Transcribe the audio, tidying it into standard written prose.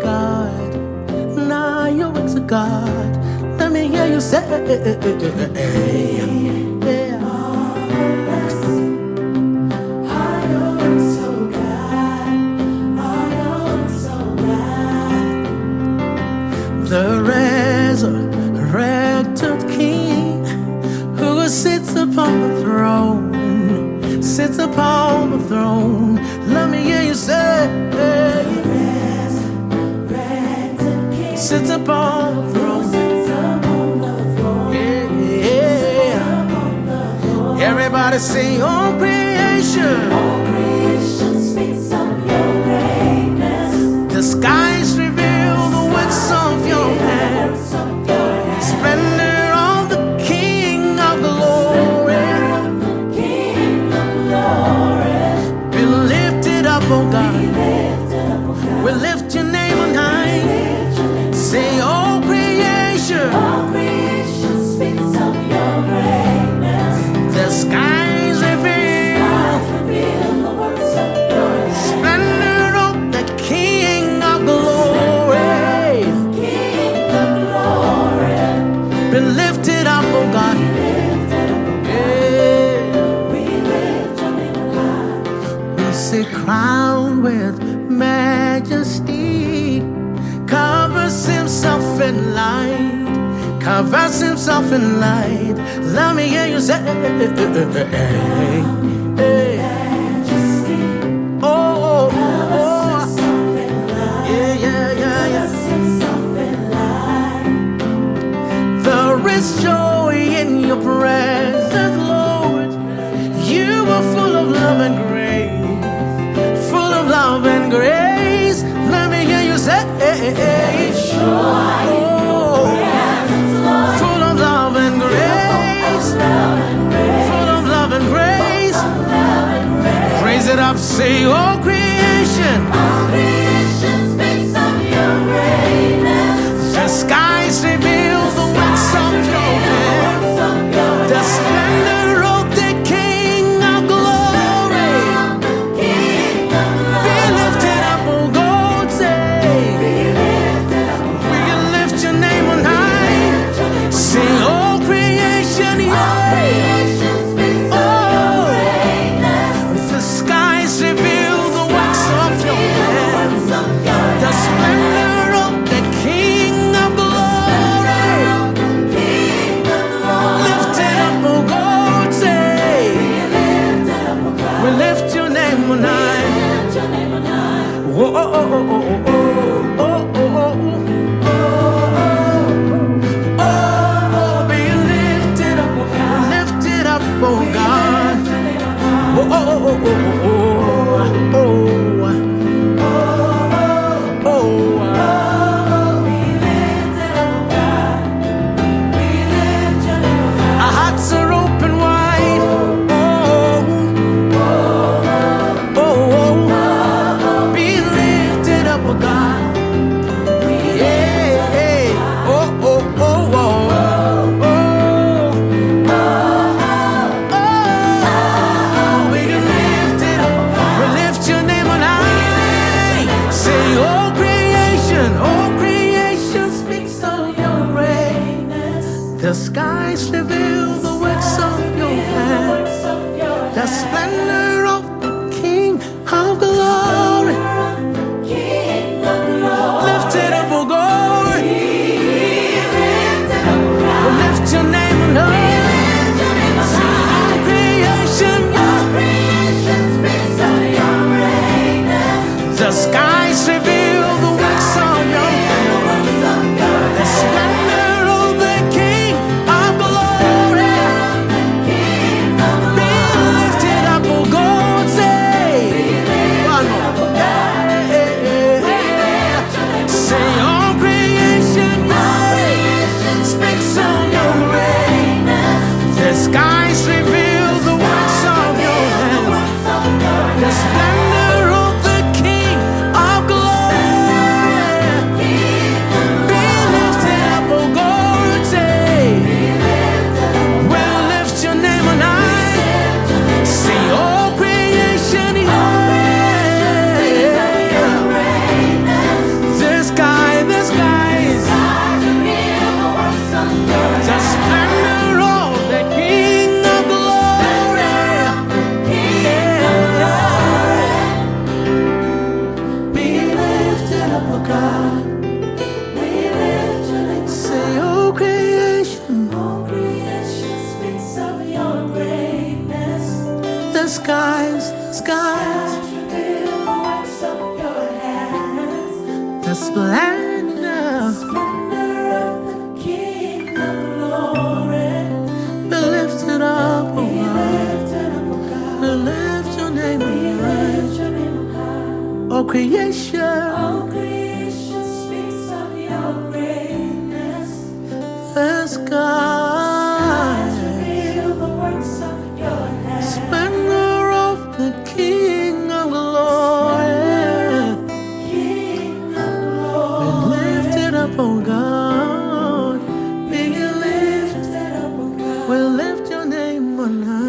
God. Nah, your works of God. Let me hear you say, yeah. The resurrected King who sits upon the throne, sits upon the throne. Let me hear you say, sits upon the throne. Yeah. Everybody say, oh creation. All creation speaks of your greatness. The skies reveal the works of your hands. Splendor of the King of glory. Be lifted up, oh God. We lift your name on high. Say, oh creation. All creation speaks of your greatness. The skies reveal The works of your hands. splendor of the King of glory. King of glory. Be lifted up, oh God. Yeah. We lift your name on high. We say crowned with majesty, covers himself in light, covers himself in light. Let me hear you say, hey. Oh, oh, oh. Yeah. There is joy in your presence, Lord. You are full of love and grace, full of love and grace. Let me hear you say, oh, full of love and grace, full of love and grace. Raise it up, say, oh creation. All creation speaks of your greatness. The skies reveal the works of your hands. The splendor of the King of glory. Be lifted up, oh God, say. We lift your name on high. Say, oh creation, yeah. The skies reveal the works of your hands. The splendor of the King of glory. Lifted up, oh God, say. We lift your name on high. Oh, oh, oh, oh, oh, oh, oh, oh, oh, oh, be lifted up, oh God. Oh, oh, oh, oh, oh, oh, oh, oh. Our hearts are open wide. Oh, oh, oh. Be lifted up, oh God. Yeah. Oh, oh, oh, oh. Oh, be lifted up. We lift your name on high. Say, oh creation speaks of your greatness. The skies reveal the works of your hands. The splendor of the King of glory. Lifted up, oh God. We lift your name on high. Say, oh creation, the skies reveal the works of your hands. The splendor of the King of glory. God. We lift your name on Say, oh creation, high. All creation speaks of your greatness. the skies, skies, Skies reveal the works of your hands. the splendor. Splendor of the King of glory. Be lifted up, oh Be God. lifted up, O God. We lift your name We on high. lift your name on high. Oh creation, All creation speaks of your greatness. the Skies skies, reveal the works of your hands. splendor of the King of glory. King of Be glory. lifted up, oh God. Be Be lifted. lifted up, O God. We lift your name on high.